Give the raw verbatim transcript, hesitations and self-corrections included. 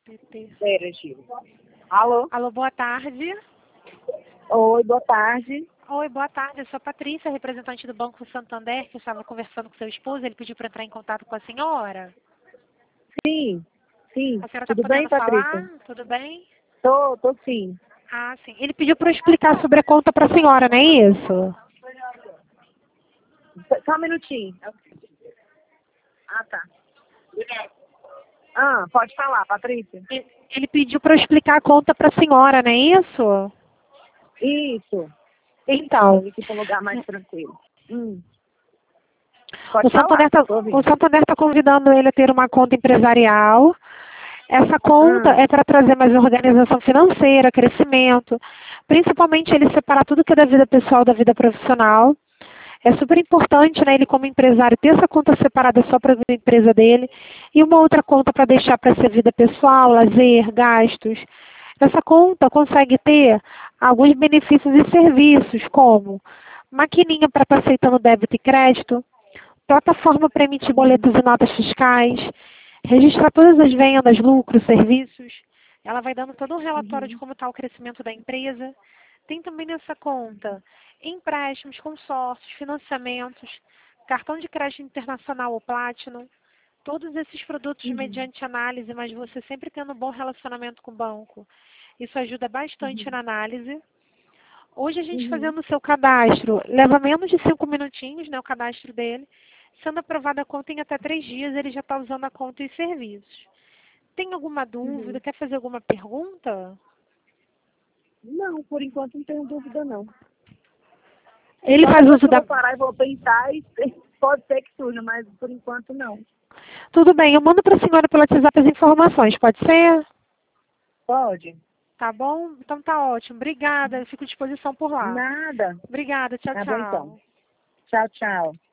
Pera, Gil. Alô? Alô, boa tarde. Oi, boa tarde. Oi, boa tarde. Eu sou a Patrícia, representante do Banco Santander, que eu estava conversando com seu esposo. Ele pediu para entrar em contato com a senhora. Sim, sim. A senhora está Tudo bem, podendo falar? Patrícia? Tudo bem? Tô, tô sim. Ah, sim. Ele pediu para eu explicar sobre a conta para a senhora, não é isso? Só um minutinho. Ah, tá. Ah, pode falar, Patrícia. Ele ele pediu para eu explicar a conta para a senhora, não é isso? Isso. Então, Vim aqui para um lugar mais tranquilo. Hum. o Pode Santander falar, está tô o ouvindo. Santander tá convidando ele a ter uma conta empresarial. Essa conta Ah, é para trazer mais organização financeira, crescimento, principalmente ele separar tudo que é da vida pessoal da vida profissional. É super importante, né, ele como empresário ter essa conta separada só para a empresa dele e uma outra conta para deixar para ser vida pessoal, lazer, gastos. Essa conta consegue ter alguns benefícios e serviços, como maquininha para estar aceitando débito e crédito, plataforma para emitir boletos e notas fiscais, registrar todas as vendas, lucros, serviços. Ela vai dando todo um relatório de uhum, como está o crescimento da empresa. Tem também nessa conta empréstimos, consórcios, financiamentos, cartão de crédito internacional ou Platinum. Todos esses produtos uhum, mediante análise, mas você sempre tendo um bom relacionamento com o banco. Isso ajuda bastante na uhum, análise. Hoje a gente uhum, fazendo o seu cadastro, leva menos de cinco minutinhos, né, o cadastro dele. Sendo aprovada a conta em até três dias, ele já está usando a conta e os serviços. Tem alguma dúvida? uhum. Quer fazer alguma pergunta? Não, por enquanto não tenho dúvida, não. Ele Só faz depois uso que eu da... vou parar e vou pensar e pode ser que surja, mas por enquanto não. Tudo bem, eu mando para a senhora pelo WhatsApp as informações, pode ser? Pode? Tá bom? Então tá ótimo. Obrigada, eu fico à disposição por lá. Nada. Obrigada, tchau, Tá bom então. tchau. Tchau, tchau.